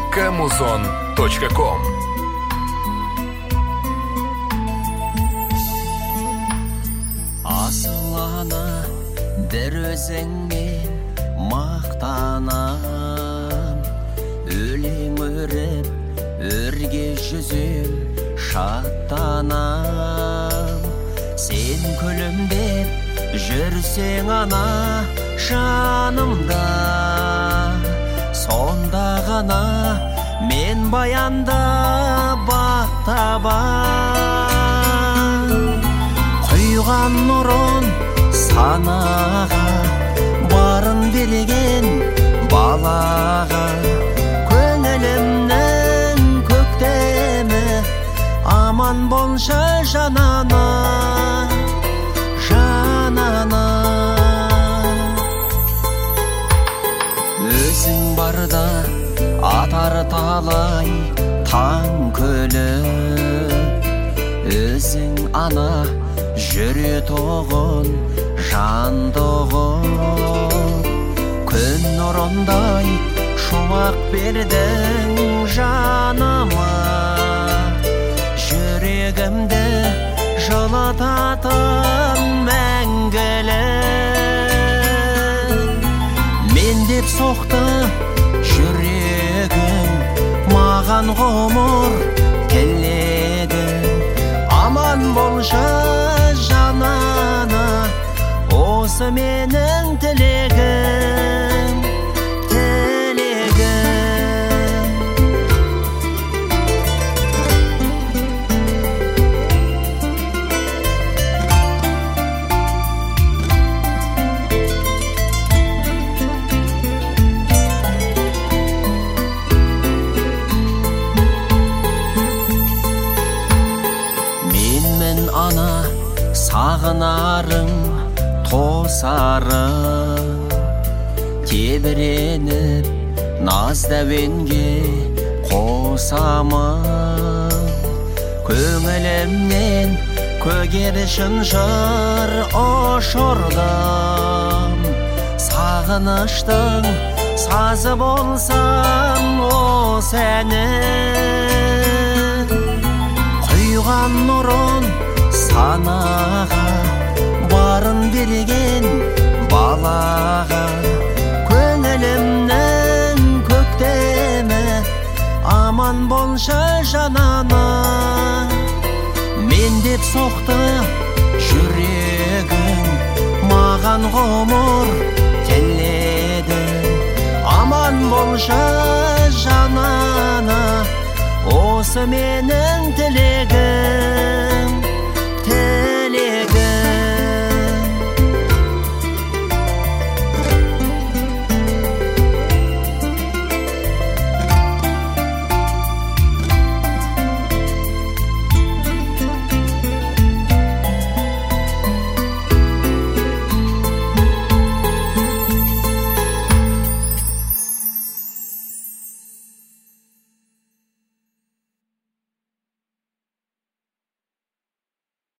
www.muzon.com. Асыл ана бір өзіңмен мақтанам, өлең өріп өрге жүзім шаттанам. Сен күлімдеп жүрсең ана жанымда, сонда ғана мен баянда бақ табам. Құйған нұрын санаға, барын берген балаға, көңілімнің көктемі аман болшы жанана, жанана. Өзің барда атар талай таң күліп, өзің ана жүрек-тоғын жандығып, күн нұрындай шуақ бердің жаныма, жүрегімді жылытатын мәңгілік. Мен деп соқты жүрегім, маған ғұмыр тіледің, аман болшы жанана, осы менің тілегім, тілегім. Менмін ана сағынарың, тосарың, тебіреніп наздәуенге қосамын. Көңілімнен көгершін жыр ұшырдым, сағыныштың сазы болсам осы әнім. Құйған нұрын санаға, барын берген балаға, көңілімнің көктемі аман болшы жанана. Мен деп соқты жүрегің, маған ғұмыр тіледің, аман болшы жанана, осы менің тілегім.